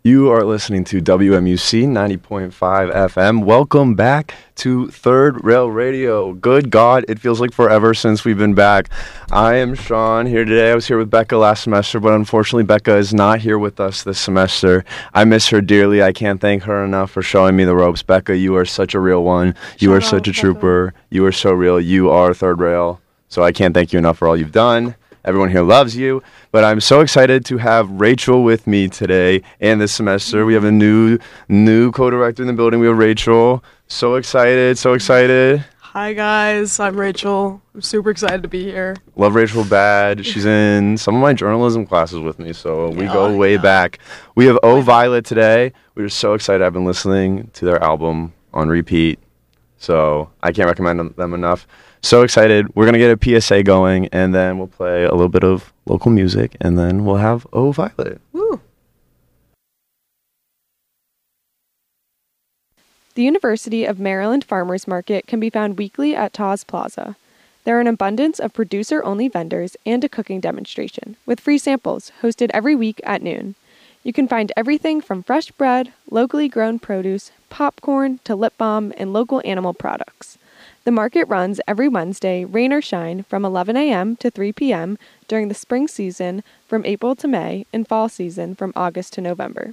You are listening to WMUC 90.5 FM. Welcome back to Third Rail Radio. Good God, it feels like forever since we've been back. I am Sean here today. I was here with Becca last semester, but unfortunately Becca is not here with us this semester. I miss her dearly. I can't thank her enough for showing me the ropes. Becca, you are such a real one. You are such a trooper. You are so real. You are Third Rail. So I can't thank you enough for all you've done. Everyone here loves you, but I'm so excited to have Rachel with me today and this semester. We have a new co-director in the building. We have Rachel. So excited, so excited. Hi guys, I'm Rachel. I'm super excited to be here. Love Rachel bad. She's in some of my journalism classes with me, so we go way back. We have Oh Violet today. We're so excited. I've been listening to their album on repeat, so I can't recommend them enough. So excited. We're going to get a PSA going, and then we'll play a little bit of local music, and then we'll have Oh Violet. Woo! The University of Maryland Farmers Market can be found weekly at Taz Plaza. There are an abundance of producer-only vendors and a cooking demonstration, with free samples, hosted every week at noon. You can find everything from fresh bread, locally grown produce, popcorn, to lip balm, and local animal products. The market runs every Wednesday, rain or shine, from 11 a.m. to 3 p.m. during the spring season from April to May and fall season from August to November.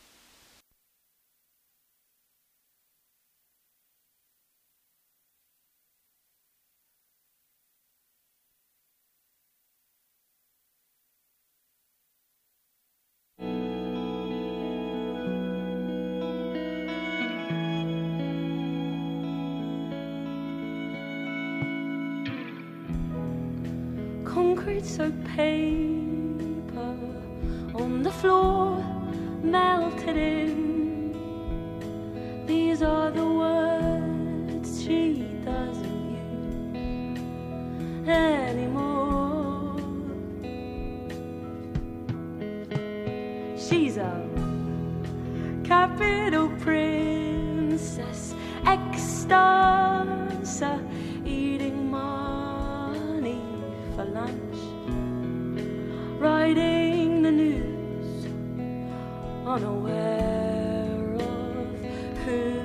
Concrete so paper on the floor, melted in. These are the words she doesn't use anymore. She's a capital princess, ex-dancer, eating money for lunch, writing the news, unaware of who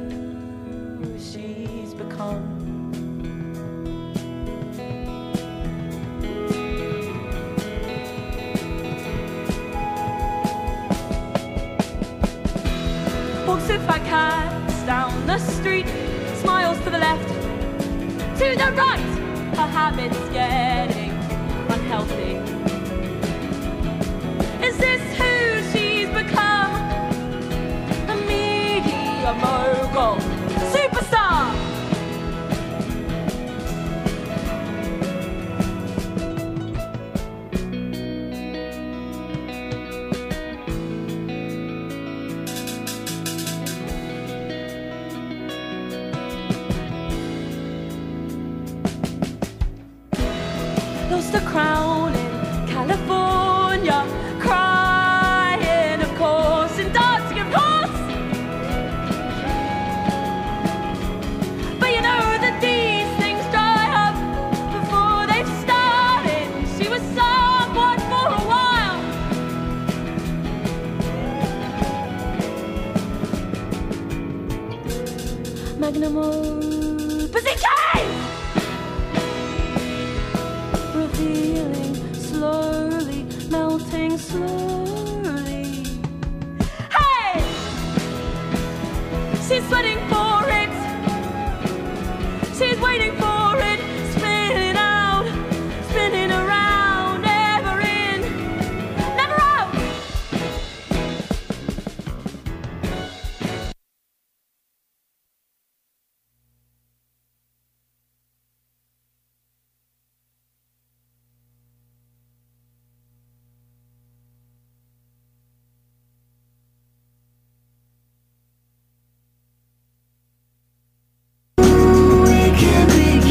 she's become. Walks with fat cats down the street, smiles to the left, to the right. Her habits getting unhealthy. Is this who she's become? A media mogul, superstar. Lost a crown in California, crying of course, and dancing of course. But you know that these things dry up before they've started. She was someone for a while. Magnum opus decay! Revealing slowly, melting slowly. Hey! She's sweating for it. She's waiting for it. Spinning out, spinning around, never in, never out. We can begin.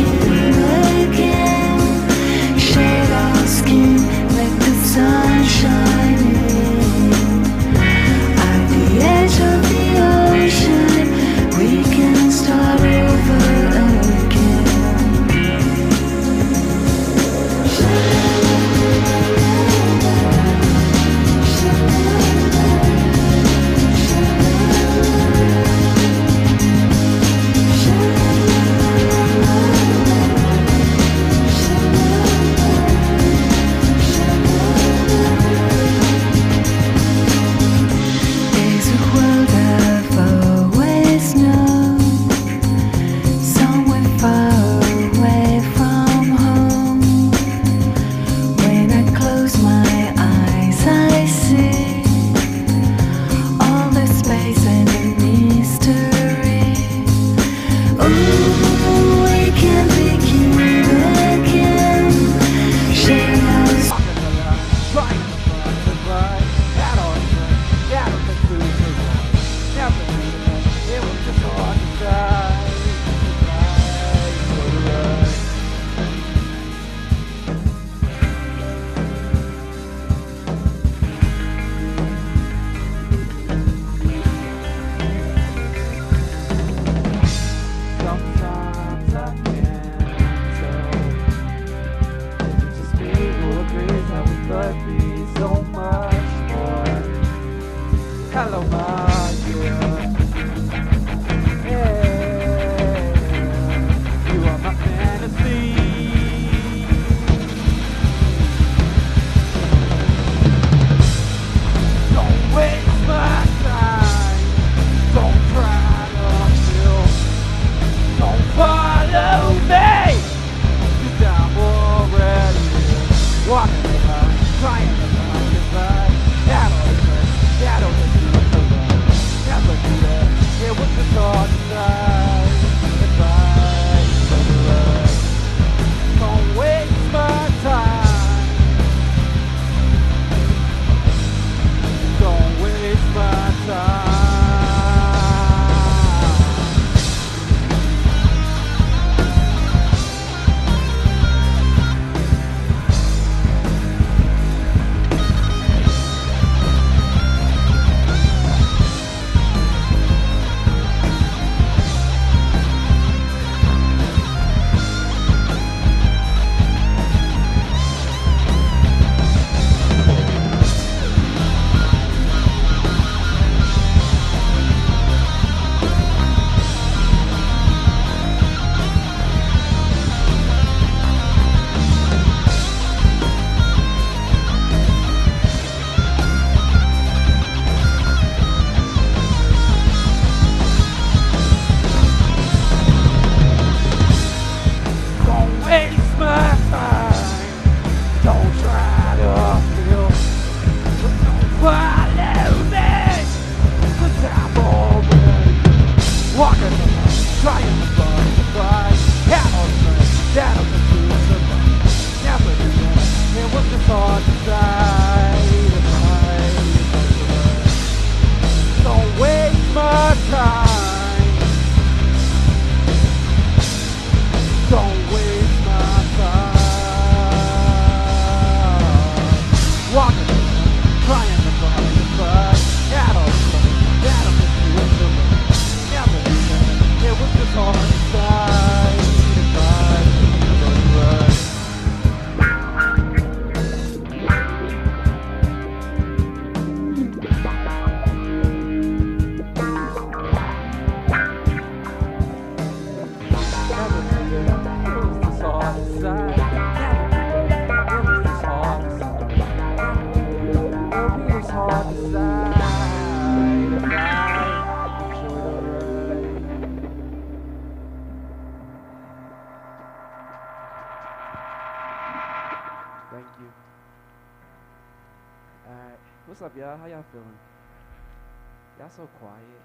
up, y'all? How y'all feeling? Y'all so quiet.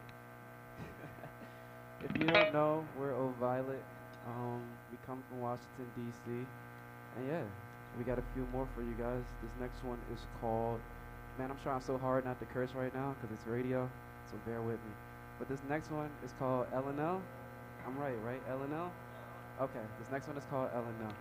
If you don't know, we're O Violet. We come from Washington, D.C. And yeah, we got a few more for you guys. This next one is called, man, I'm trying so hard not to curse right now because it's radio, so bear with me. But this next one is called L&L. I'm right? L&L? Okay, this next one is called L&L.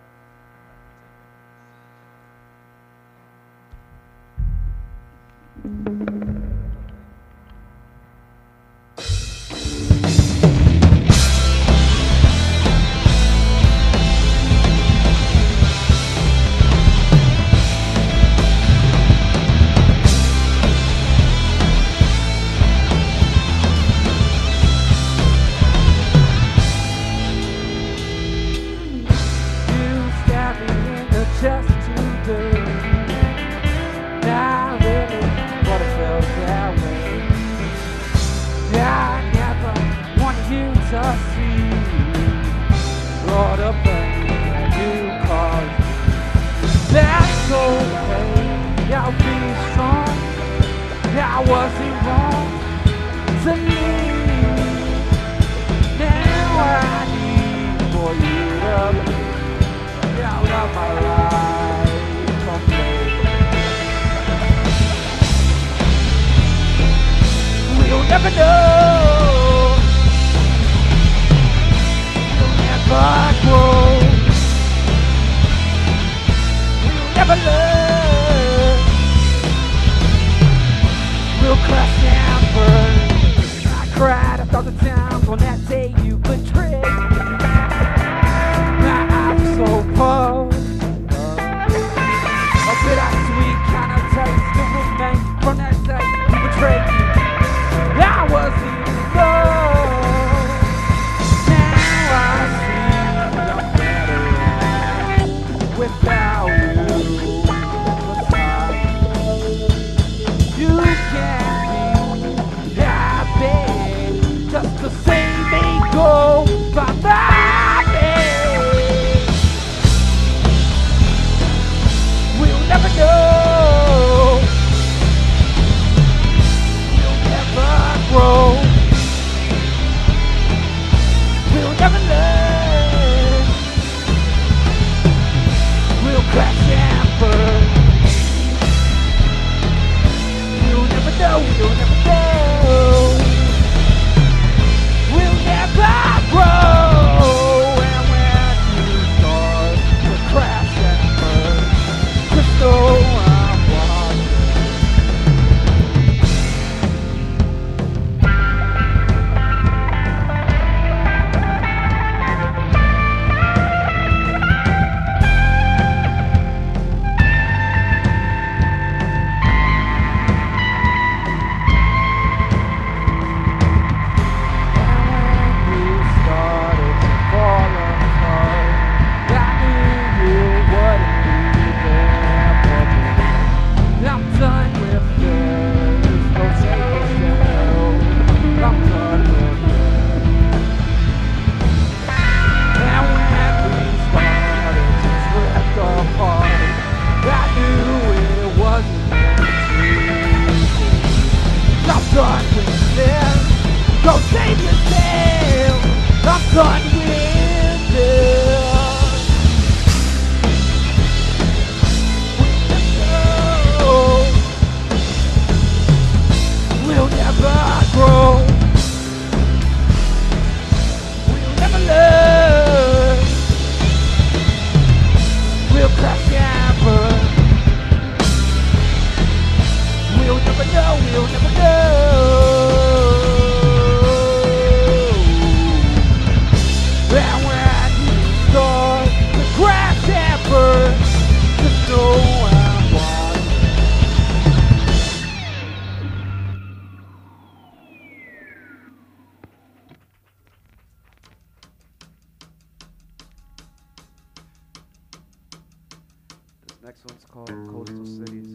Next one's called Coastal Cities.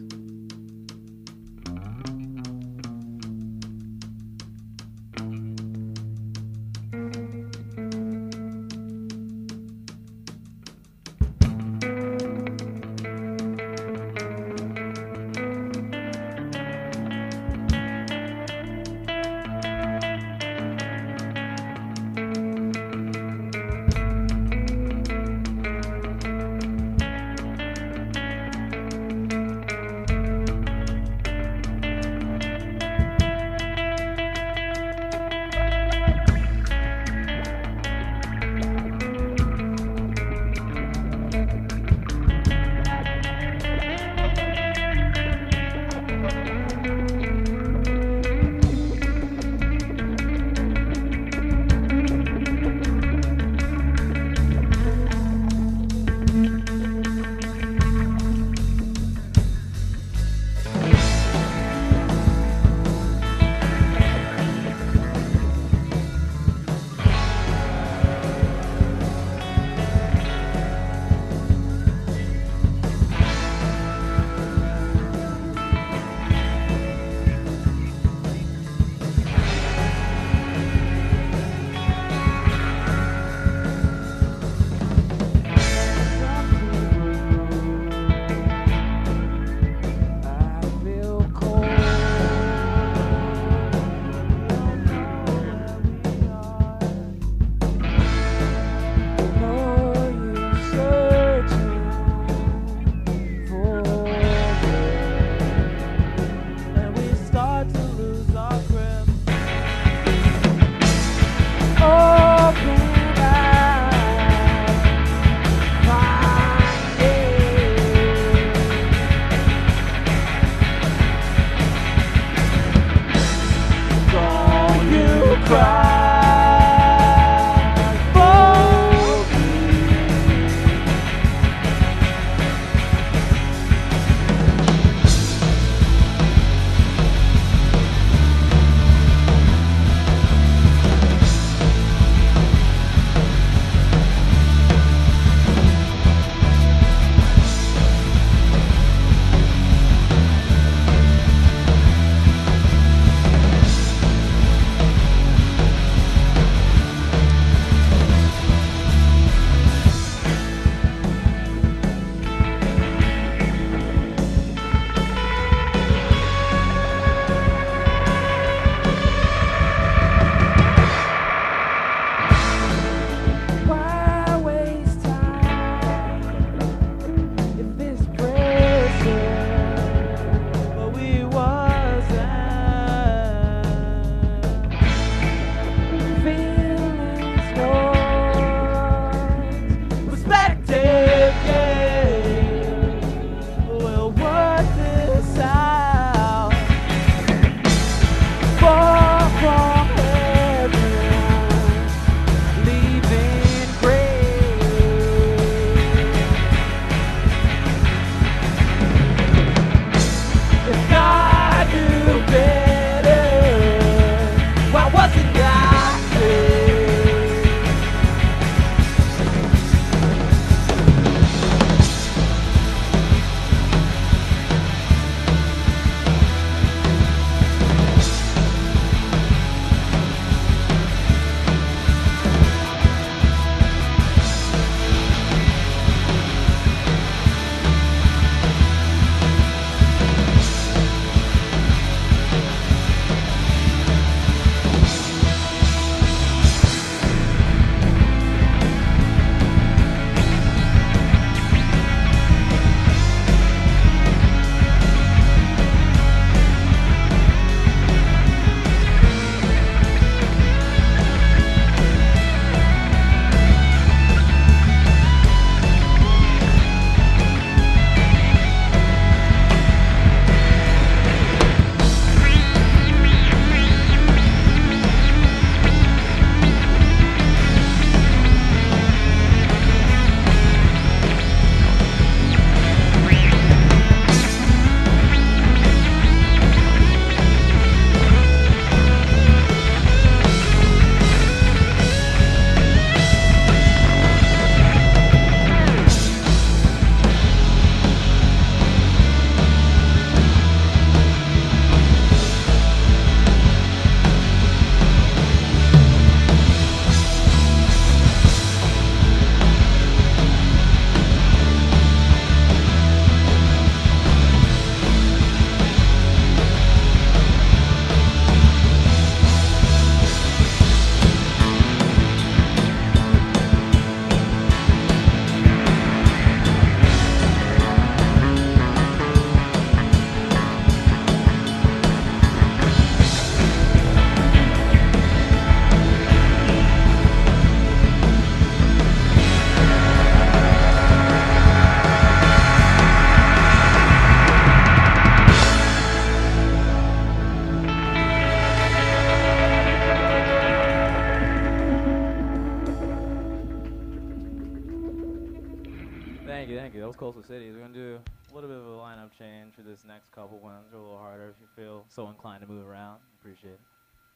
Thank you. That was Coastal Cities. We're going to do a little bit of a lineup change for this next couple ones. They're a little harder if you feel so inclined to move around. Appreciate it.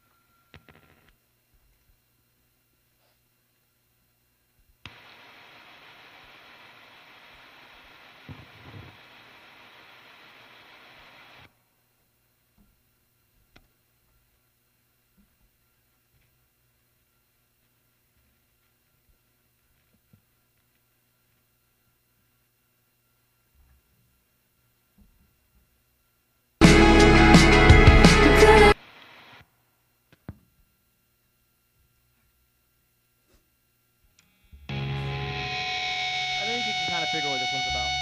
I think you can kind of figure what this one's about.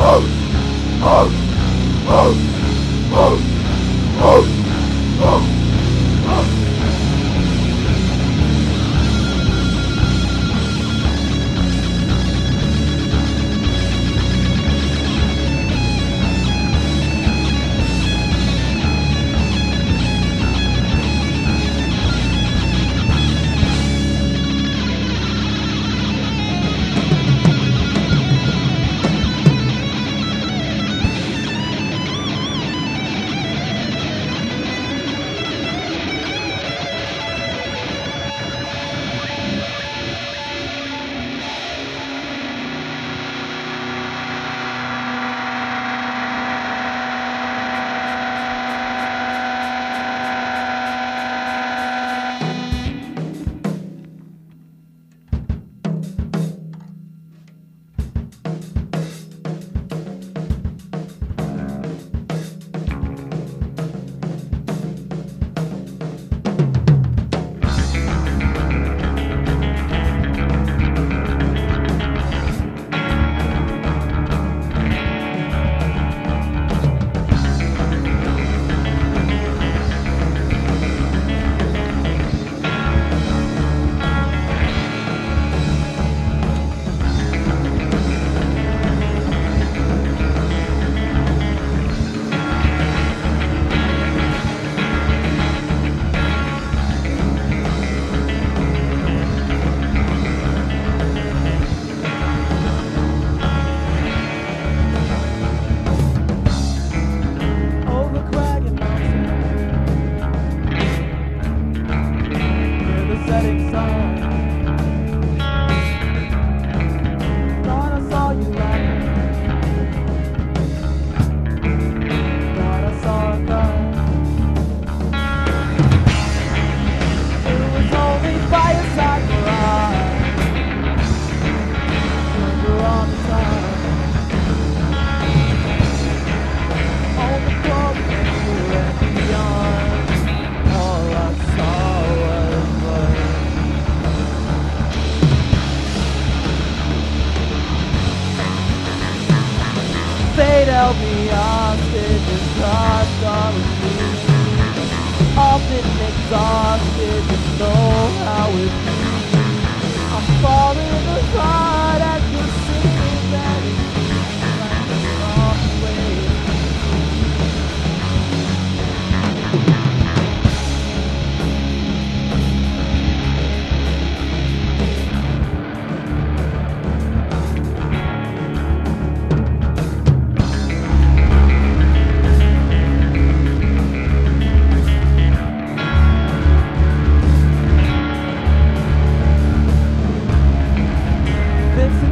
held me hostage and crushed all of me. Often exhausted, just know how it feels. I'm falling apart at the city that is like the wrong way. This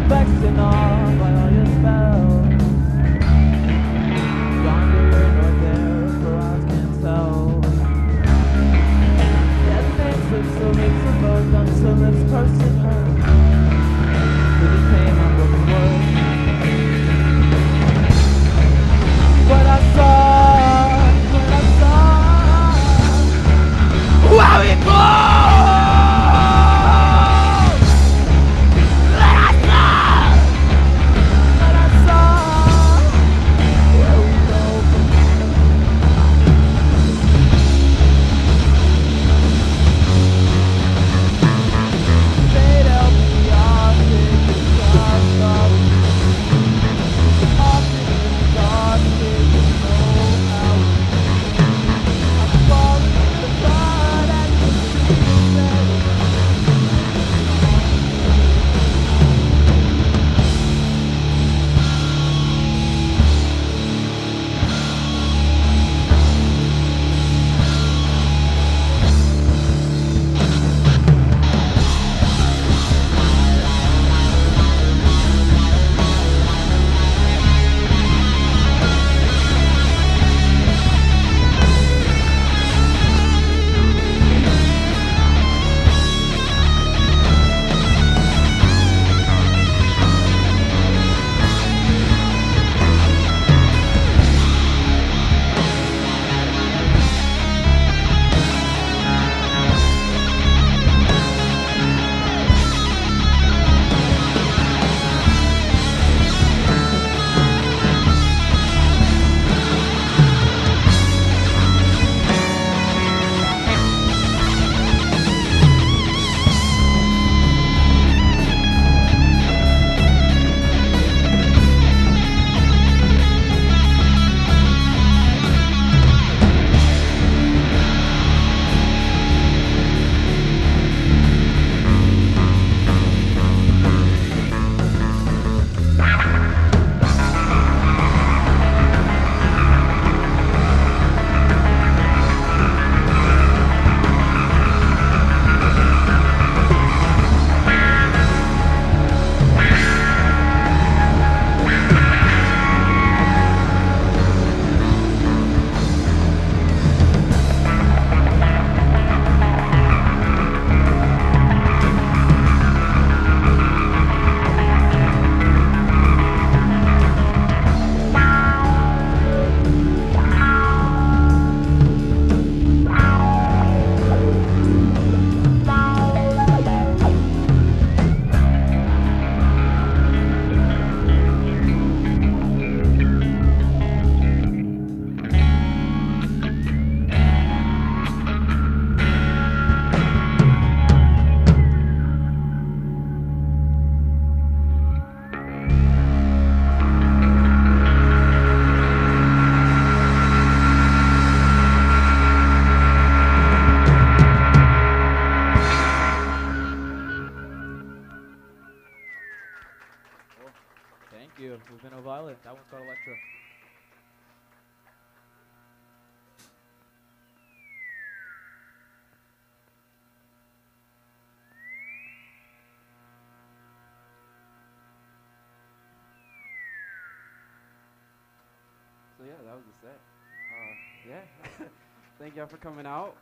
Violet. That one's called Electra. So yeah, that was the set. Yeah, thank y'all for coming out.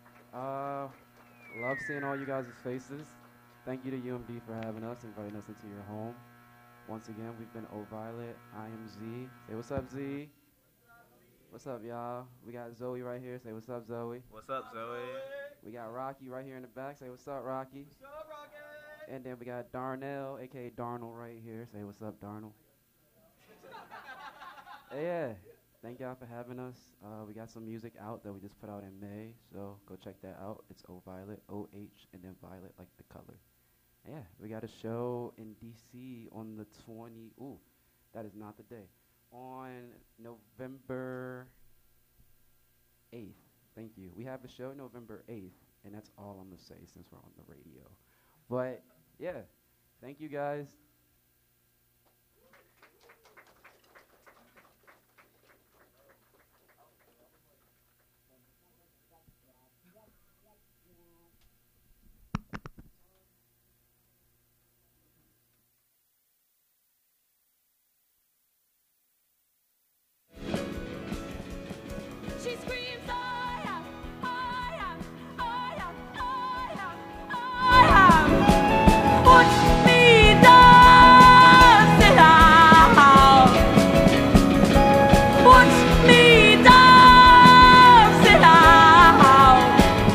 Love seeing all you guys' faces. Thank you to UMD for having us, inviting us into your home. Once again, we've been O Violet. I am Z. Say what's up, Z. What's up, y'all? We got Zoe right here. Say what's up, Zoe. What's up, Zoe? We got Rocky right here in the back. Say what's up, Rocky. What's up, Rocky? And then we got Darnell, a.k.a. Darnell, right here. Say what's up, Darnell. Yeah. Thank y'all for having us. We got some music out that we just put out in May, so go check that out. It's O Violet, O-H, and then Violet like the color. Yeah, we got a show in D.C. on the 20. Ooh, that is not the day. On November 8th. Thank you. We have a show November 8th, and that's all I'm going to say since we're on the radio. But, yeah, thank you guys. She screams, I am, I am, I am, I am, I am. Watch me dance it out. Watch me dance it out.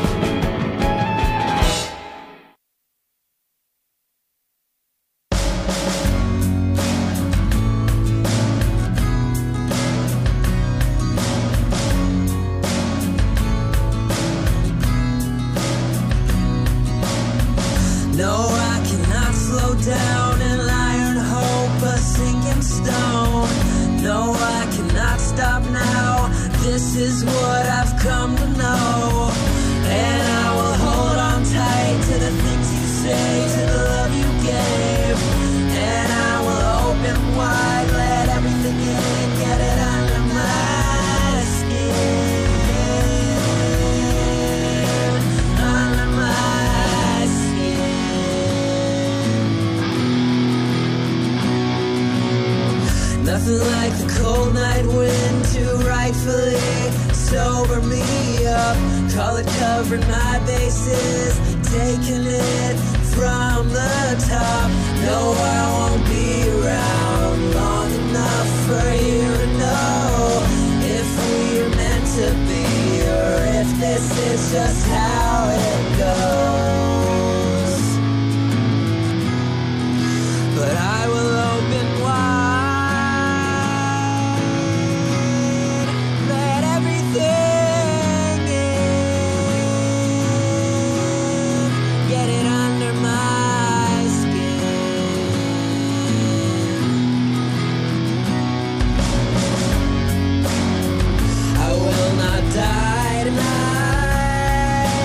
No, I cannot slow down an iron hope, a sinking stone. No, I cannot stop now. This is what I've come to know. And I will hold on tight to the things you say, to the love you gave. And I will open wide, let everything in, get it under my skin. Under my skin. Nothing like the cold night wind to rightfully sober me up. Call it covering my bases, taking it from the top. No, I won't be around long enough for you to know if we're meant to be or if this is just how it goes. But I will open wide, let everything in, get it under my skin. I will not die tonight.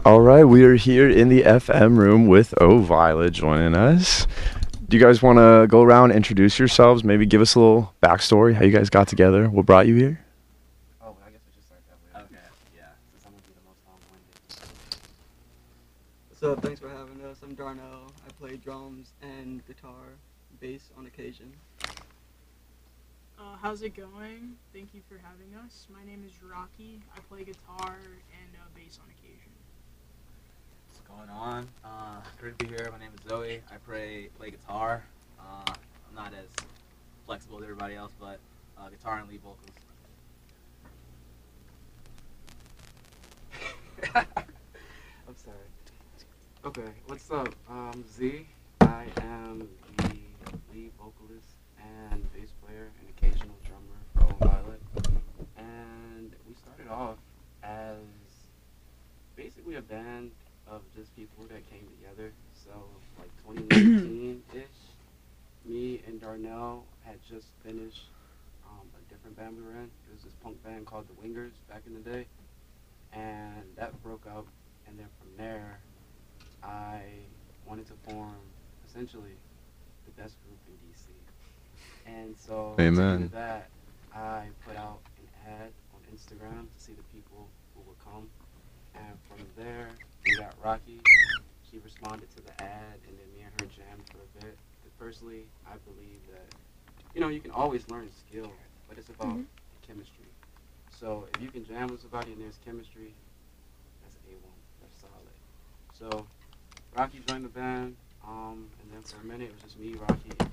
All right, we are here in the FM room with Oh Violet joining us. Do you guys want to go around, introduce yourselves, maybe give us a little backstory, how you guys got together, what brought you here? Oh, I guess I should start that way. Okay, yeah, since I'm going to be the most long-winded. What's up? Thanks for having us. I'm Darnell. I play drums and guitar, bass on occasion. How's it going? Thank you for having us. My name is Rocky. I play guitar and bass on occasion. What's going on? Great to be here. My name is Zoe. I play guitar. I'm not as flexible as everybody else, but guitar and lead vocals. I'm sorry. Okay, what's up? Z. I am the lead vocalist and bass player and occasional drummer for Oh Violet. And we started off as basically a band of just people that came together. So, like 2019-ish, me and Darnell had just finished a different band we were in. It was this punk band called The Wingers back in the day. And that broke up, and then from there, I wanted to form, essentially, the best group in DC. And so, Amen. to do that, I put out an ad on Instagram to see the people who would come. And from there, we got Rocky. She responded to the ad, and then me and her jammed for a bit. But personally, I believe that, you can always learn skill, but it's about chemistry. So if you can jam with somebody and there's chemistry, that's A1. That's solid. So Rocky joined the band, and then for a minute it was just me, Rocky, and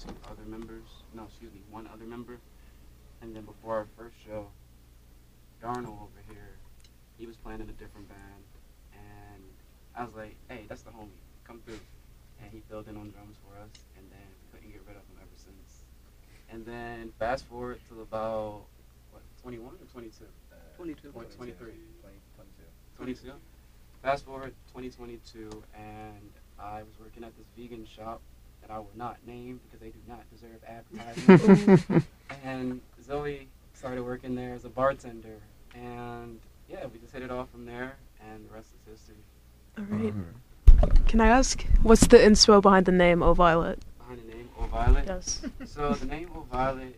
one other member. And then before our first show, Darnell over here, he was playing in a different band, and I was like, hey, that's the homie, come through. And he filled in on drums for us, and then we couldn't get rid of him ever since. And then fast forward to about, 21 or 22? 22. 23. 22. Fast forward 2022, and I was working at this vegan shop that I will not name because they do not deserve advertising. And Zoe started working there as a bartender, and yeah, we just hit it off from there, and the rest is history. All right. Can I ask, what's the inspo behind the name Oh Violet? Behind the name Oh Violet? Yes. So the name Oh Violet,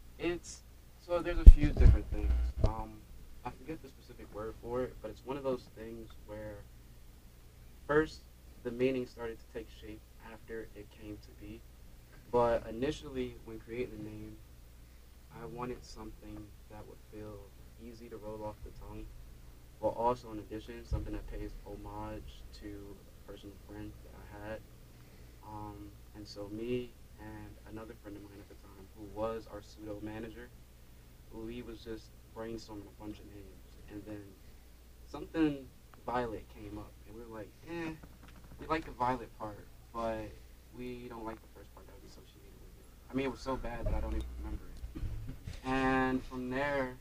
so there's a few different things. I forget the specific word for it, but it's one of those things where first the meaning started to take shape after it came to be. But initially, when creating the name, I wanted something that would feel easy to roll off the tongue, but also in addition, something that pays homage to a personal friend that I had. And so me and another friend of mine at the time, who was our pseudo manager, we was just brainstorming a bunch of names, and then something Violet came up, and we were like, we like the Violet part, but we don't like the first part that was associated with it. I mean, it was so bad that I don't even remember it. And from there,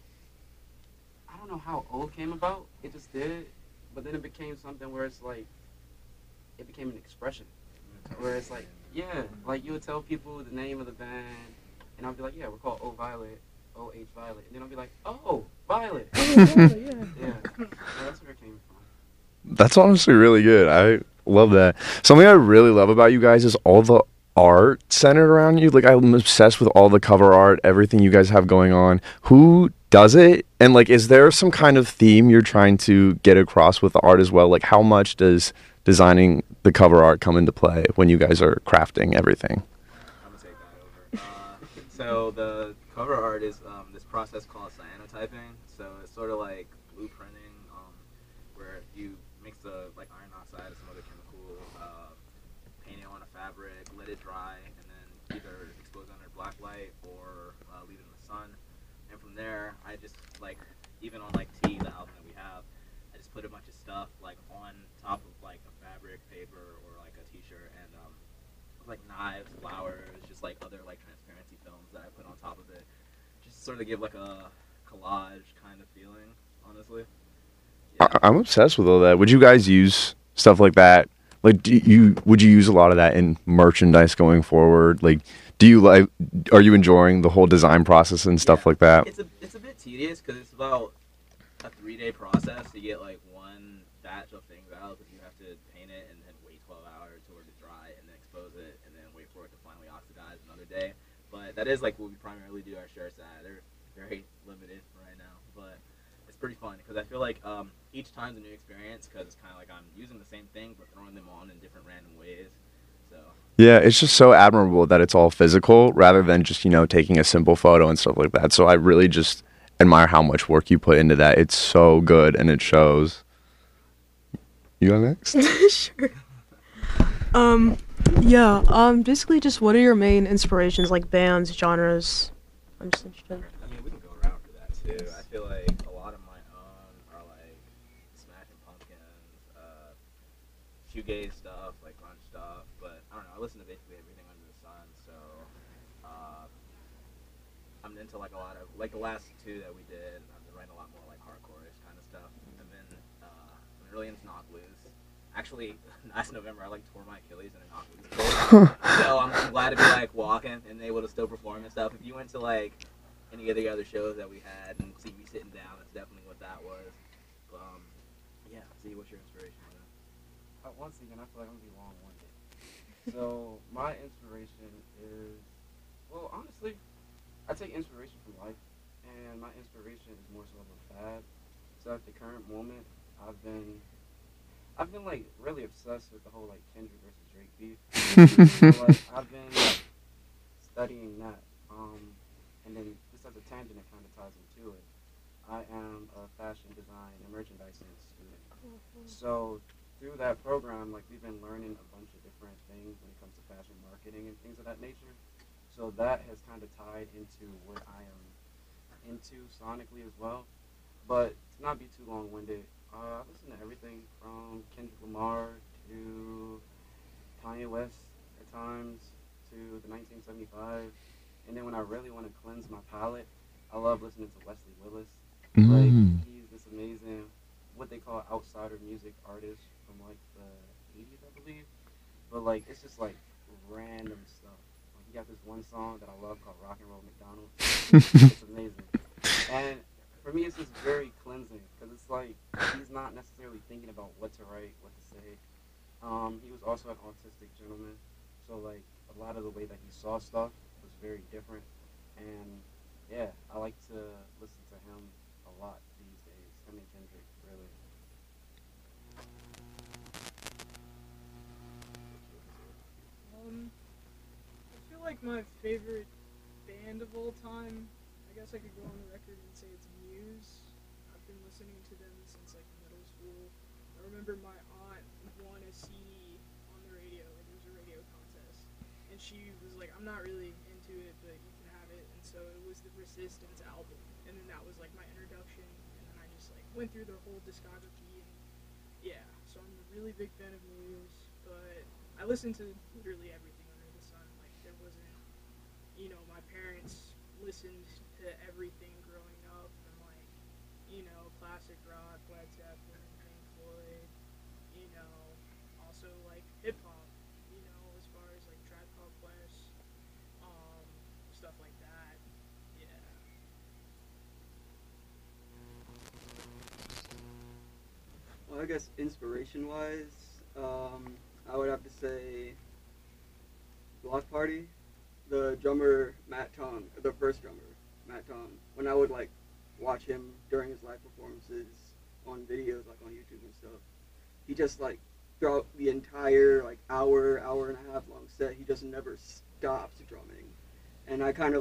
I don't know how O came about, it just did it, but then it became something where it's like, it became an expression, where it's like, like you would tell people the name of the band, and I'd be like, we're called Oh Violet, O-H Violet, and then I'll be like, oh, Violet. Yeah, that's where it came from. That's honestly really good. I love that. Something I really love about you guys is all the art centered around you. Like, I'm obsessed with all the cover art, everything you guys have going on. Who does it? And, like, is there some kind of theme you're trying to get across with the art as well? Like, how much does designing the cover art come into play when you guys are crafting everything? I'm going to take that over. So the cover art is this process called cyanotyping. So it's sort of like blueprinting, where you mix the iron oxide or some other chemical, paint it on a fabric, let it dry, and then either expose it under black light or leave it in the sun. And from there, I just even on T, the album that we have, I just put a bunch of stuff on top of a fabric, paper, or a t-shirt, and knives, flowers, just other transparency films that I put on top of it, just sort of give a collage kind of feeling, honestly. Yeah. I'm obsessed with all that. Would you guys use stuff like that? Would you use a lot of that in merchandise going forward? Are you enjoying the whole design process and stuff like that? It's a bit tedious because it's about a 3-day process to get one batch of things that is like what we primarily do our shirts at. They're very limited right now, but it's pretty fun because I feel like each time's a new experience because it's kind of like I'm using the same thing but throwing them on in different random ways. So Yeah, it's just so admirable that it's all physical rather than just, taking a simple photo and stuff like that. So I really just admire how much work you put into that. It's so good and it shows. You go next? Sure. Basically just what are your main inspirations, like bands, genres? I'm just interested. I mean, we can go around for that too. I feel like a lot of my own are like Smashing Pumpkins, shoegaze stuff, like grunge stuff. But I don't know. I listen to basically everything under the sun. So I'm into like a lot of like the last two that we did. I've been writing a lot more like hardcore-ish kind of stuff. I've been really into knock loose. Actually, last November I like tore my Achilles in a knock loose. So I'm glad to be like walking and able to still perform and stuff. If you went to like any of the other shows that we had and see me sitting down, that's definitely what that was. But, yeah, see, what's your inspiration on that? Once again, I feel like I'm gonna be long-winded. So my inspiration is, well, honestly, I take inspiration from life, and my inspiration is more so of a fad. So at the current moment, I've been like really obsessed with the whole like Kendrick versus Drake beef. So, like I've been studying that. And then just as a tangent, it kind of ties into it. I am a fashion design and merchandising student. So through that program, like we've been learning a bunch of different things when it comes to fashion marketing and things of that nature. So that has kind of tied into what I am into sonically as well. But to not be too long-winded, I listen to everything from Kendrick Lamar to Kanye West at times to the 1975. And then when I really want to cleanse my palate, I love listening to Wesley Willis. Like, he's this amazing, what they call outsider music artist from like the 80s, I believe. But like, it's just like random stuff. Like, he got this one song that I love called Rock and Roll McDonald. It's amazing. And for me, it's just very cleansing because it's like he's not necessarily thinking about what to write, what to say. He was also an autistic gentleman, so like a lot of the way that he saw stuff was very different. And yeah, I like to listen to him a lot these days. Him and Kendrick, really. I feel like my favorite band of all time, I guess I could go on the record and say it's Muse. I've been listening to them since like middle school. I remember my aunt won a CD on the radio, like there was a radio contest, and she was like, I'm not really into it, but you can have it. And so it was the Resistance album, and then that was like my introduction, and then I just like went through their whole discography, and yeah, so I'm a really big fan of Muse, but I listened to literally everything under the sun. Like there wasn't, my parents listened to everything growing up, from like, classic rock, Led Zeppelin, Pink Floyd, also like hip hop, as far as like Tribe Called Quest, stuff like that. Yeah. Well, I guess inspiration-wise, I would have to say Block Party. The drummer, Matt Tong, the first drummer, Matt Tong, when I would like watch him during his live performances on videos, like on YouTube and stuff, he just like throughout the entire like hour and a half long set, he just never stops drumming. And I kind of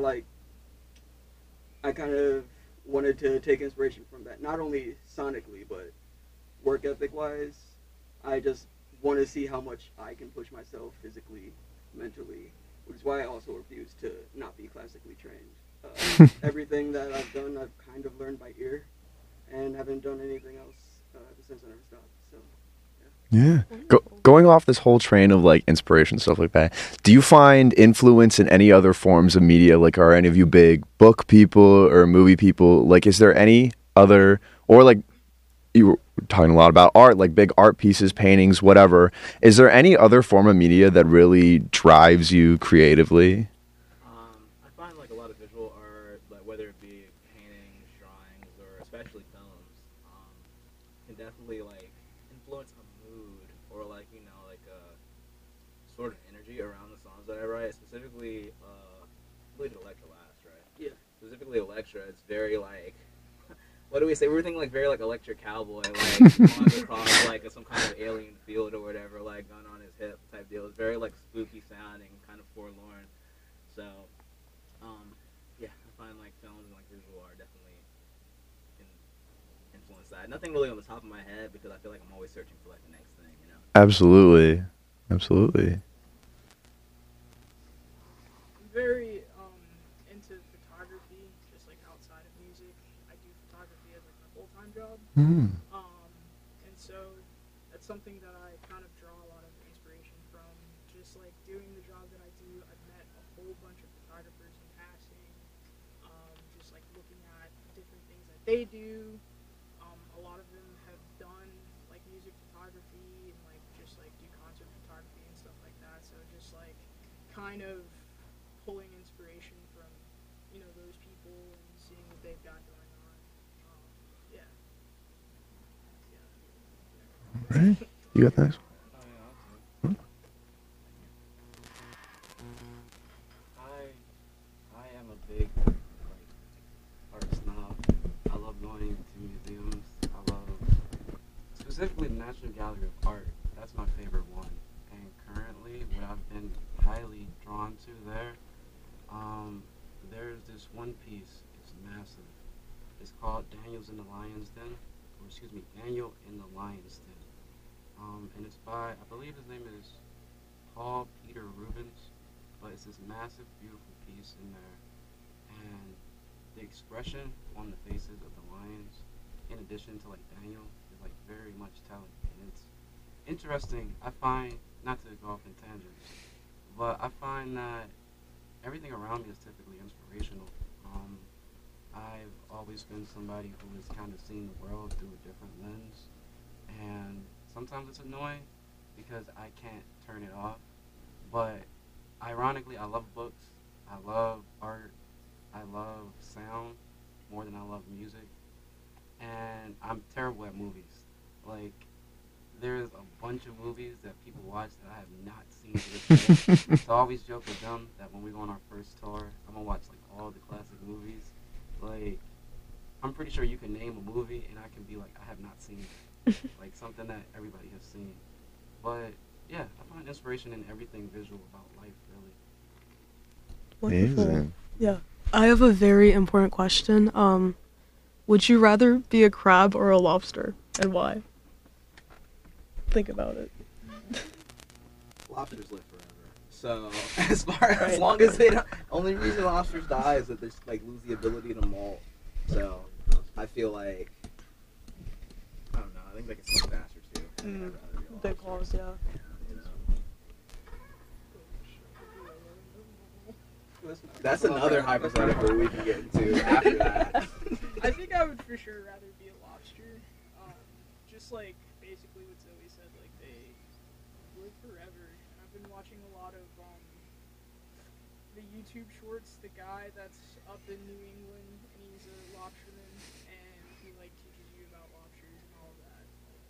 wanted to take inspiration from that, not only sonically, but work ethic wise. I just want to see how much I can push myself physically, mentally, which is why I also refuse to not be classically trained. Everything that I've done, I've kind of learned by ear, and haven't done anything else ever since I never stopped. So, yeah. Going off this whole train of like inspiration stuff like that, do you find influence in any other forms of media? Like, are any of you big book people or movie people? Like, is there any other, or like you were talking a lot about art, like big art pieces, paintings, whatever. Is there any other form of media that really drives you creatively? I find like a lot of visual art, like whether it be paintings, drawings, or especially films, can definitely like influence a mood or like like a sort of energy around the songs that I write. Specifically, completed Electra last, right? Yeah. Specifically Electra, it's very like, what do we say? We were thinking like very like Electric Cowboy, like runs across like some kind of alien field or whatever, like gun on his hip type deal. It's very like spooky sounding, kind of forlorn. So, yeah, I find like films and like visual art definitely can influence that. Nothing really on the top of my head because I feel like I'm always searching for like the next thing, you know. Absolutely. Absolutely. I'm very into photography, just like outside of music. I do photography as like my full-time job. Mm. And so that's something that I kind of draw a lot of inspiration from. Just like doing the job that I do, I've met a whole bunch of photographers in passing. Just like looking at different things that they do. A lot of them have done like music photography and like just like do concert photography and stuff like that. So just like kind of pulling inspiration from, you know, those people and seeing what they've got going on. Yeah. Right. You got the next one? I am a big art snob. I love going to museums. I love specifically the National Gallery of Art. That's my favorite one. And currently, what I've been highly drawn to there's this one piece. It's massive. It's called Daniel in the Lion's Den. And it's by, I believe his name is Paul Peter Rubens. But it's this massive, beautiful piece in there. And the expression on the faces of the lions, in addition to like Daniel, is like very much telling. And it's interesting. I find, not to go off in tangents, but I find that everything around me is typically inspirational. I've always been somebody who has kind of seen the world through a different lens, and sometimes it's annoying because I can't turn it off. But ironically, I love books, I love art, I love sound more than I love music, and I'm terrible at movies. Like, there's a bunch of movies that people watch that I have not seen to this day. So I always joke with them that when we go on our first tour, I'm gonna watch like all the classic movies. Like, I'm pretty sure you can name a movie and I can be like, I have not seen it. Like something that everybody has seen. But yeah, I find inspiration in everything visual about life, really. Wonderful. Amazing. Yeah. I have a very important question. Would you rather be a crab or a lobster, and why? Think about it. Lobsters live forever. So as long as they don't, only reason lobsters die is that they just, like lose the ability to molt. So I feel like, I don't know. I think they can swim faster too. I think I'd rather be a Big lobster. claws, yeah. That's another hypothetical we can get into after that. I think I would for sure rather be a lobster. Just like basically what Zoe said, like they live forever. And I've been watching a lot of the YouTube shorts. The guy that's up in New England and he's a lobsterman and he like teaches you about lobsters and all of that.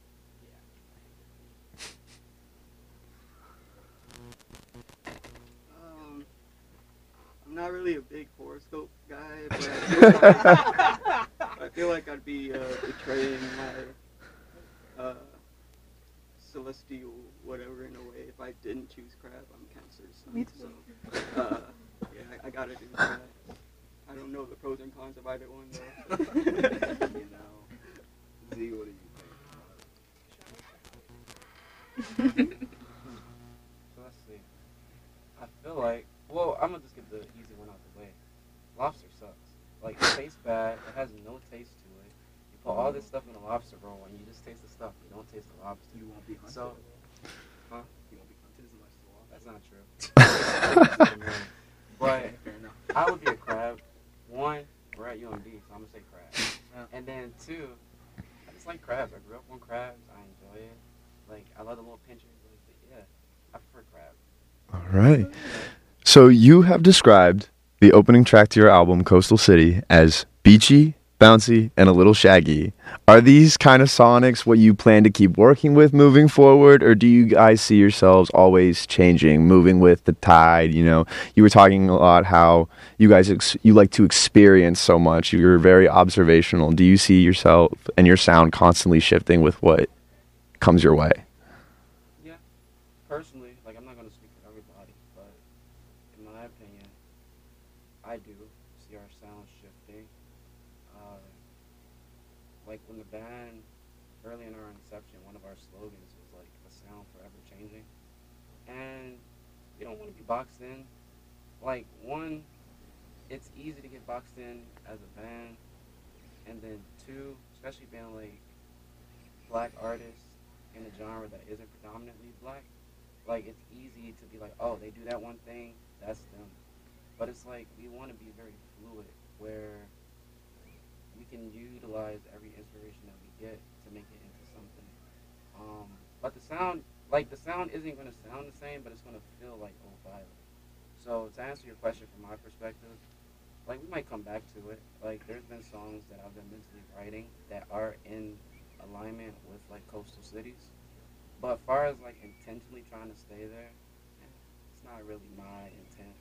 I'm not really a big horoscope guy, but I feel like I'd be betraying my celestial whatever in a way if I didn't choose crab. I'm Cancer, so yeah, I gotta do that. I don't know the pros and cons of either one though. You know, Z, what do you think? So let's see. I feel like, well, I'm gonna just get the easy one out the way. Lobster sucks. Like, it tastes bad. It has no taste to it. You put all this stuff in a lobster roll and you just taste the stuff. You don't taste the lobster. You won't be hunted. So, huh? You won't be hunted as much as the lobster. That's not true. But Fair enough. I would be a crab. One, we're at UMD, so I'm gonna say crab. Yeah. And then two, I just like crabs. I grew up on crabs. I enjoy it. Like, I love the little pinchers. But yeah, I prefer crab. All right. So you have described the opening track to your album, Coastal City, as beachy, bouncy, and a little shaggy. Are these kind of sonics what you plan to keep working with moving forward, or do you guys see yourselves always changing, moving with the tide? You know, you were talking a lot how you guys you like to experience so much. You're very observational. Do you see yourself and your sound constantly shifting with what comes your way? Yeah, personally, like I'm not gonna speak for everybody, but in my opinion, I do see our sound shifting. Uh, like when the band, early in our inception, one of our slogans was like the sound forever changing, and you don't want to be boxed in. Like one, it's easy to get boxed in as a band, and then two, especially being like black artists in a genre that isn't predominantly black, like it's easy to be like, oh, they do that one thing, that's them. But it's like we want to be very fluid, where we can utilize every inspiration that we get to make it into something. But the sound, like the sound isn't going to sound the same, but it's going to feel like Old Violet. So to answer your question from my perspective, like we might come back to it. Like there's been songs that I've been mentally writing that are in alignment with like coastal cities. But as far as like intentionally trying to stay there, it's not really my intent.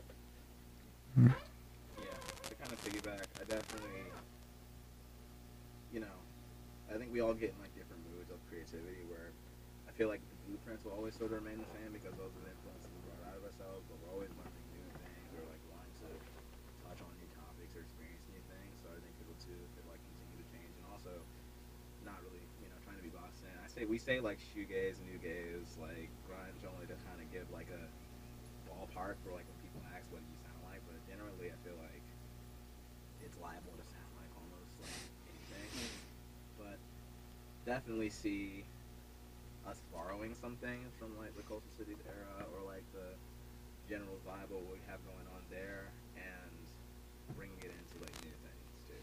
Yeah, to kind of piggyback, I definitely, you know, I think we all get in like different moods of creativity where I feel like the blueprints will always sort of remain the same because those are the influences we brought out of ourselves, but we're always learning new things or like wanting to touch on new topics or experience new things. So I think people too could like continue to change and also not really, you know, trying to be boxed in. We say like shoegaze, new gaze, like grunge only to kind of give like a ballpark for like when people ask what you sound like, but generally I feel like it's liable to sound like almost like anything. But definitely see us borrowing some things from like the Coastal Cities era or like the general vibe of what we have going on there and bringing it into like new things too.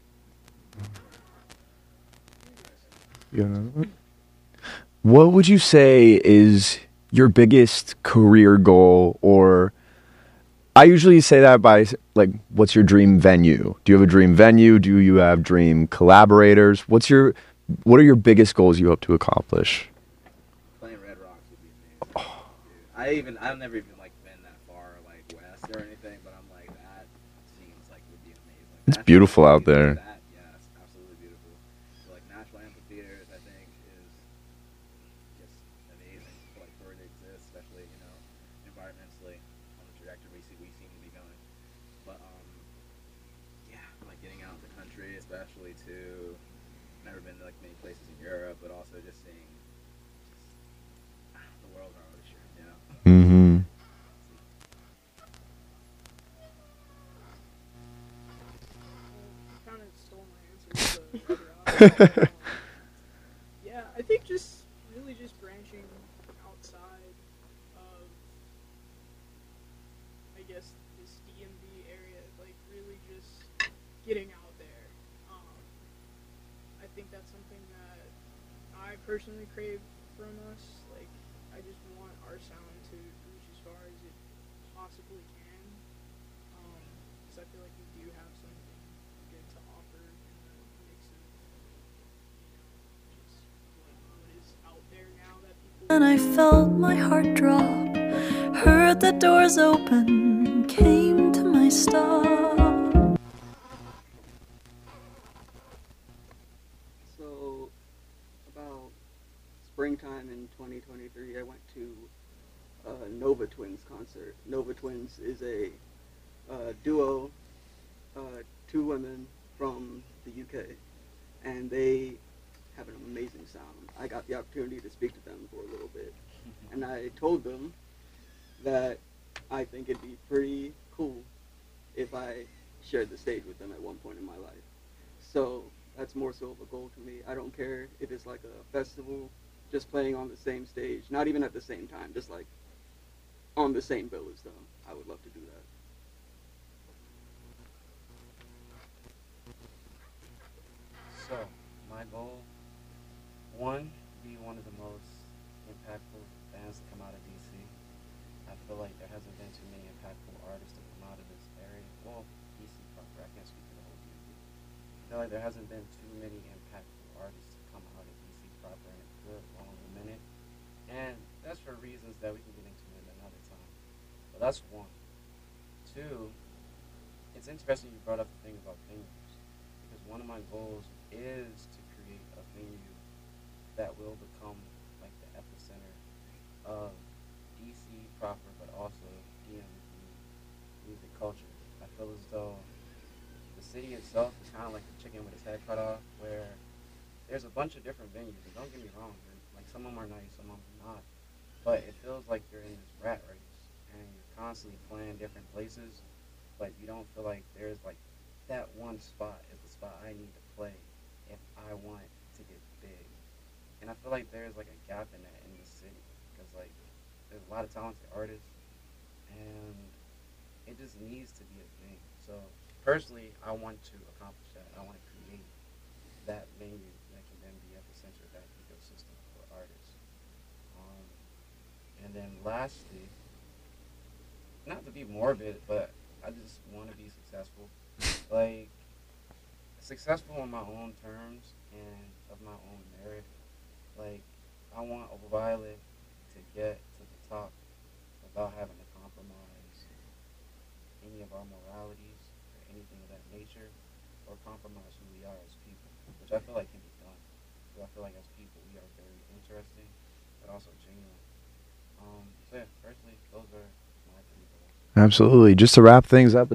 You got another one? What would you say is your biggest career goal, or I usually say that by like, what's your dream venue? Do you have a dream venue? Do you have dream collaborators? What are your biggest goals you hope to accomplish? Playing Red Rocks would be amazing. I've never even like been that far like west or anything, but I'm like that seems like would be amazing. It's beautiful out there. Yeah, it's absolutely beautiful. So like Nashville Amphitheaters, I think is just amazing like for it to exist, especially you know environmentally on the trajectory we seem to be going. But yeah, like getting out in the country, especially to never been to like many places in Europe, but also just seeing the world's our oyster, you know. Mm-hmm. Kind of stole my answer with the Red Rock. Yeah, I think just really just branching outside of, I guess, this DMV area, like really just getting out there. I think that's something that I personally crave from us. Like, I just want our sound to reach as far as it possibly can. Because I feel like we do have something good to offer in the mix of, just what is out there now that people. And I felt my heart drop, heard the doors open, came to my stop. So, about springtime in 2023, I went to a Nova Twins concert. Nova Twins is a duo, two women from the UK, and they have an amazing sound. I got the opportunity to speak to them for a little bit, and I told them that I think it'd be pretty cool if I shared the stage with them at one point in my life. So that's more so of a goal to me. I don't care if it's like a festival, just playing on the same stage, not even at the same time, just like on the same bill as them. I would love to do that. So, my goal, one, be one of the most impactful bands to come out of DC. I feel like there hasn't been too many impactful artists to come out of this area. Well, DC proper, I can't speak for the whole DMV. feel like there hasn't been too many impactful artists to come out of DC proper in a good long minute. And that's for reasons that we can get into in another time. But that's one. Two, it's interesting you brought up the thing about venues. Because one of my goals is to create a venue that will become like the epicenter of DC proper, but also DMV music culture. I feel as though the city itself is kind of like the chicken with its head cut off, where there's a bunch of different venues. And don't get me wrong, like some of them are nice, some of them are not. But it feels like you're in this rat race, and you're constantly playing different places, but you don't feel like there's like that one spot is the spot I need to play if I want to get big. And I feel like there's like a gap in that in the city, because like there's a lot of talented artists, and it just needs to be a thing. So personally, I want to accomplish that. I want to create that venue that can then be at the center of that ecosystem for artists. And then lastly, not to be morbid, but I just want to be successful. Like, successful on my own terms and of my own merit. Like, I want Ultraviolet to get to the top without having to compromise any of our moralities or anything of that nature, or compromise who we are as people, which I feel like can be done. So I feel like as people we are very interesting, but also genuine. So yeah, personally, those are my three goals. Absolutely. Just to wrap things up